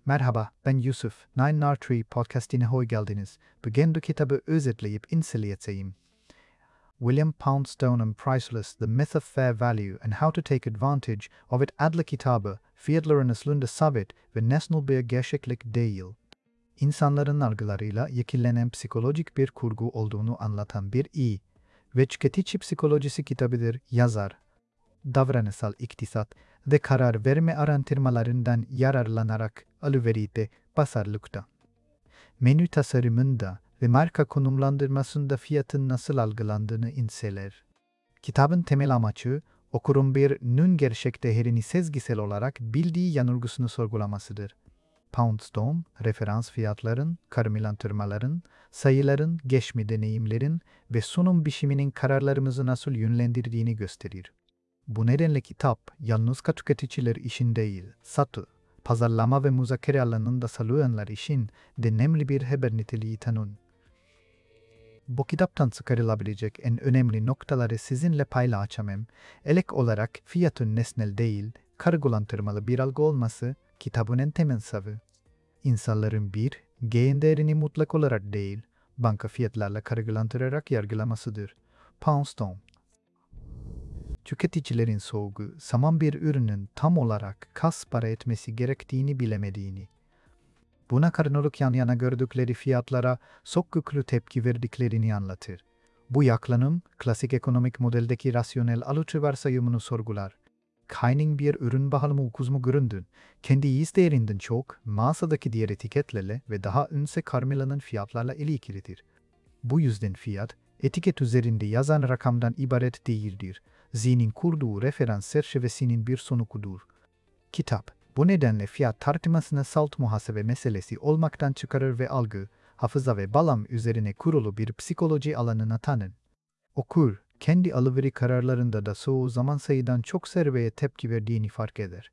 Merhaba, ben Yusuf. Nine Nar podcastine hoş geldiniz. Bugün bu kitabı özetleyip inceleyeceğim. William Poundstone'un Priceless, The Myth of Fair Value and How to Take Advantage of It adlı kitabı, fiyatların aslında sabit ve nesnel bir gerçeklik değil. İnsanların algılarıyla yekillenen psikolojik bir kurgu olduğunu anlatan bir iyi ve tüketici psikolojisi kitabıdır. Yazar, davranışsal iktisat ve karar verme araştırmalarından yararlanarak alıveride basarlıkta. Menü tasarımında ve marka konumlandırmasında fiyatın nasıl algılandığını inceler. Kitabın temel amacı, okurun bir nün gerçek değerini sezgisel olarak bildiği yanılgısını sorgulamasıdır. Poundstone, referans fiyatların, karmilandırmaların, sayıların, geçme deneyimlerin ve sunum biçiminin kararlarımızı nasıl yönlendirdiğini gösterir. Bu nedenle kitap, yalnızca tüketiciler için değil, satı, pazarlama ve müzakere alanında çalışanlar için önemli bir haber niteliği tanır. Bu kitaptan çıkarılabilecek en önemli noktaları sizinle paylaşacağım. Elek olarak fiyatın nesnel değil, kargolandırmalı bir algı olması kitabın en temel savı. İnsanların bir, gain değerini mutlak olarak değil, banka fiyatlarla kargolandırarak yargılamasıdır. Poundstone. Tüketicilerin sorgu, zaman bir ürünün tam olarak kaç para etmesi gerektiğini bilemediğini. Buna karşılık yan yana gördükleri fiyatlara çok güçlü tepki verdiklerini anlatır. Bu yaklanım, klasik ekonomik modeldeki rasyonel alıcı varsayımını sorgular. Kaynın bir ürün bakalımı ukuzmu göründün, kendi iz değerinden çok, masadaki diğer etiketlerle ve daha önce karmelanan fiyatlarla ilgilidir. Bu yüzden fiyat, etiket üzerinde yazan rakamdan ibaret değildir. Zihnin kurduğu referans çerçevesinin bir sonucudur. Kitap, bu nedenle fiyat tartışmasını salt muhasebe meselesi olmaktan çıkarır ve algı, hafıza ve bağlam üzerine kurulu bir psikoloji alanına tanır. Okur, kendi alıveri kararlarında da çoğu zaman sayıdan çok serveye tepki verdiğini fark eder.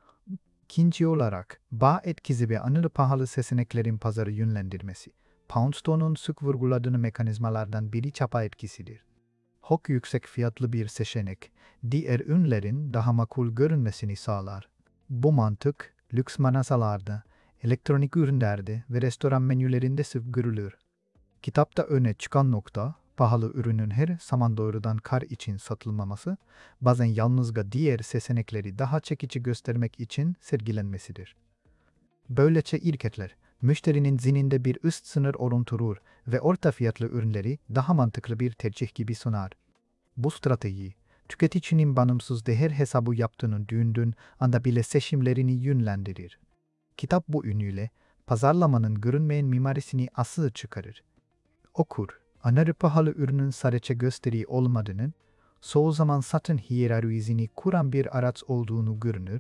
İkinci olarak, bağ etkisi ve anılı pahalı seçeneklerin pazarı yönlendirmesi. Poundstone'un sık vurguladığını mekanizmalardan biri çapa etkisidir. Çok yüksek fiyatlı bir seçenek, diğer ürünlerin daha makul görünmesini sağlar. Bu mantık, lüks mağazalarda, elektronik ürünlerde ve restoran menülerinde sık görülür. Kitapta öne çıkan nokta, pahalı ürünün her zaman doğrudan kar için satılmaması, bazen yalnızca diğer seçenekleri daha çekici göstermek için sergilenmesidir. Böylece şirketler, müşterinin zihninde bir üst sınır oluşturur ve orta fiyatlı ürünleri daha mantıklı bir tercih gibi sunar. Bu strateji, tüketicinin bağımsız değer hesabı yaptığını düşündüğün anda bile seçimlerini yönlendirir. Kitap bu yönüyle, pazarlamanın görünmeyen mimarisini asıl çıkarır. Okur, anarı pahalı ürünün sadece gösteri olmadığını, çoğu zaman satın hiyerarşisini kuran bir araç olduğunu görünür.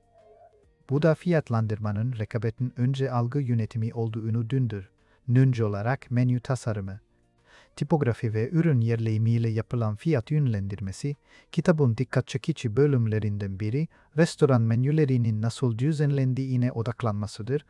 Bu da fiyatlandırmanın rekabetin önce algı yönetimi olduğunu dündür. Nünce olarak menü tasarımı. Tipografi ve ürün yerleşimiyle yapılan fiyat yönlendirmesi, kitabın dikkat çekici bölümlerinden biri, restoran menülerinin nasıl düzenlendiğine odaklanmasıdır.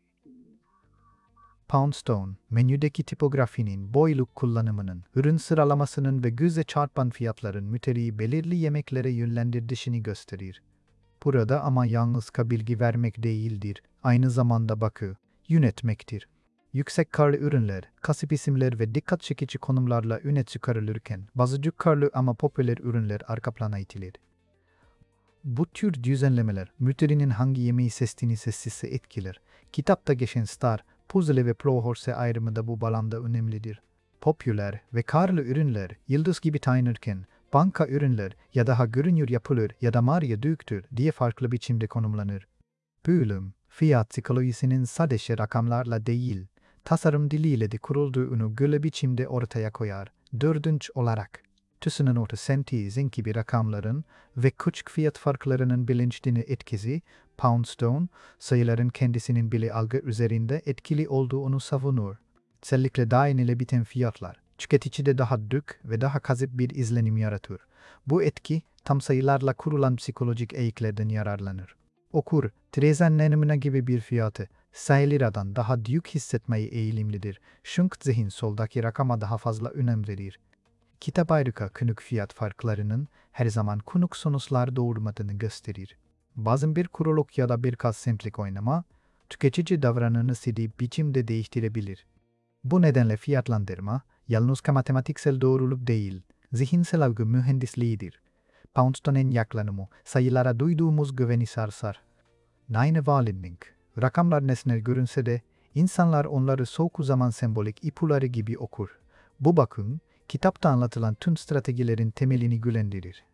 Poundstone, menüdeki tipografinin, boyluk kullanımının, ürün sıralamasının ve göze çarpan fiyatların müşteriyi belirli yemeklere yönlendirdiğini gösterir. Burada ama yalnızca bilgi vermek değildir, aynı zamanda bakı, yönetmektir. Yüksek karlı ürünler, kasıp isimler ve dikkat çekici konumlarla öne çıkarılırken, bazı düşük karlı ama popüler ürünler arka plana itilir. Bu tür düzenlemeler, müşterinin hangi yemeği seçtiğini sessizse etkiler. Kitapta geçen star, puzzle ve pro horse ayrımı da bu bağlamda önemlidir. Popüler ve karlı ürünler, yıldız gibi tanınırken, banka ürünler ya daha görünür yapılır ya da marya büyüktür diye farklı biçimde konumlanır. Bölüm, fiyat psikolojisinin sadece rakamlarla değil, tasarım diliyle de kurulduğunu göle biçimde ortaya koyar. Dördüncü olarak, tüsünün ortasentizin gibi rakamların ve küçük fiyat farklarının bilinçli etkisi, Poundstone, sayıların kendisinin bile algı üzerinde etkili olduğunu savunur. Özellikle dayanıyla biten fiyatlar, tüketicide daha dük ve daha kazık bir izlenim yaratır. Bu etki, tam sayılarla kurulan psikolojik eğiklerden yararlanır. Okur, trezenlenimine gibi bir fiyatı, sayılardan daha büyük hissetmeyi eğilimlidir. Çünkü zihin soldaki rakama daha fazla önem verir. Kitap ayrıca küçük fiyat farklarının her zaman küçük sonuçlar doğurmadığını gösterir. Bazen bir kuruluk ya da birkaç simplik oynama, tüketici davranışını biçimde değiştirebilir. Bu nedenle fiyatlandırma, yalnızca matematiksel doğruluk değil, zihinsel algı mühendisliğidir. Poundstone'un yaklaşımı, sayılara duyduğumuz güveni sarsar. Nine rakamlar nesnel görünse de, insanlar onları soğuk zaman sembolik ipuları gibi okur. Bu bakım, kitapta anlatılan tüm stratejilerin temelini güçlendirir.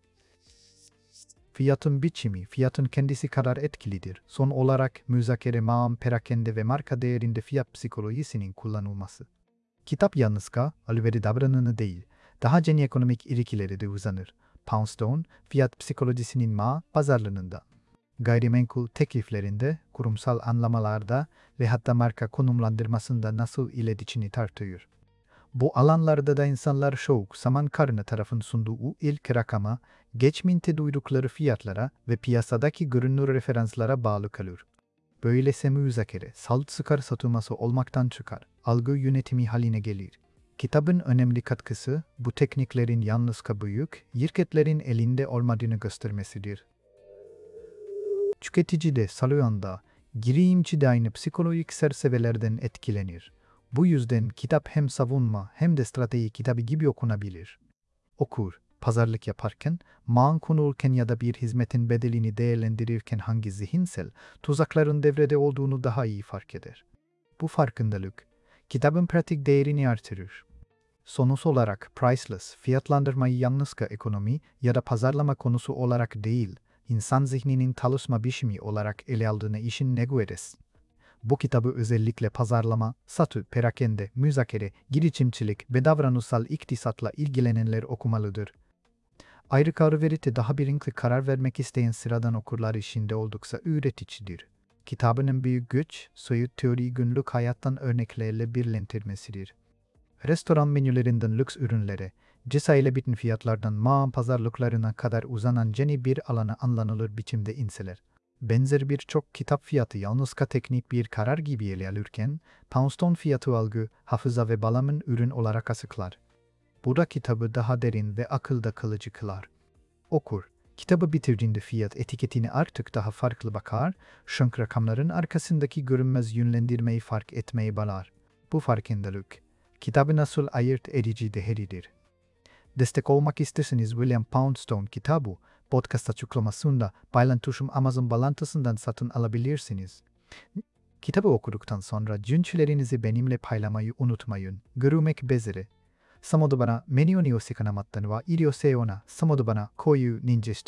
Fiyatın biçimi, fiyatın kendisi kadar etkilidir. Son olarak müzakere, perakende ve marka değerinde fiyat psikolojisinin kullanılması. Kitap yalnızca alveri davranını değil, daha geniş ekonomik ilişkileri de uzanır. Poundstone, fiyat psikolojisinin pazarlığında, gayrimenkul tekliflerinde, kurumsal anlamalarda ve hatta marka konumlandırmasında nasıl iletişimini tartıyor. Bu alanlarda da insanlar şok, zaman karını tarafın sunduğu ilk rakama, geçmişte duydukları fiyatlara ve piyasadaki görünür referanslara bağlı kalır. Böylese müzakere, salt sıkar satılması olmaktan çıkar, algı yönetimi haline gelir. Kitabın önemli katkısı, bu tekniklerin yalnızca büyük, şirketlerin elinde olmadığını göstermesidir. Tüketici de salıyanda, girişimci de aynı psikolojik sersevelerden etkilenir. Bu yüzden kitap hem savunma hem de strateji kitabı gibi okunabilir. Okur, pazarlık yaparken, konulurken ya da bir hizmetin bedelini değerlendirirken hangi zihinsel tuzakların devrede olduğunu daha iyi fark eder. Bu farkındalık, kitabın pratik değerini artırır. Sonuç olarak priceless, fiyatlandırmayı yalnızca ekonomi ya da pazarlama konusu olarak değil, insan zihninin çalışma biçimi olarak ele aldığını işin ne görürüz. Bu kitabı özellikle pazarlama, satı, perakende, müzakere, girişimcilik ve davranışsal iktisatla ilgilenenler okumalıdır. Ayrıca verite daha bilinçli karar vermek isteyen sıradan okurlar işinde oldukça öğreticidir. Kitabının büyük güç, soyut teori günlük hayattan örneklerle birleştirmesidir. Restoran menülerinden lüks ürünlere, cesayla bütün fiyatlardan pazarlıklarına kadar uzanan geniş bir alanı anlanılır biçimde inceler. Benzer birçok kitap fiyatı yalnızca teknik bir karar gibi ele alırken, Poundstone fiyatı algı, hafıza ve bağlamın ürün olarak açıklar. Bu da kitabı daha derin ve akılda kalıcı kılar. Okur, kitabı bitirdiğinde fiyat etiketini artık daha farklı bakar, çünkü rakamların arkasındaki görünmez yönlendirmeyi fark etmeyi bağlar. Bu farkındalık, kitabı nasıl ayırt edici değeridir. Destek olmak isterseniz William Poundstone kitabı, podcast açıklamasında paylaştığım Amazon bağlantısından satın alabilirsiniz. Kitabı okuduktan sonra düşüncelerinizi benimle paylaşmayı unutmayın. Görüşmek üzere. さもどばなメニューにおせかなまったのは医療性ようなさもどばなこういう認知して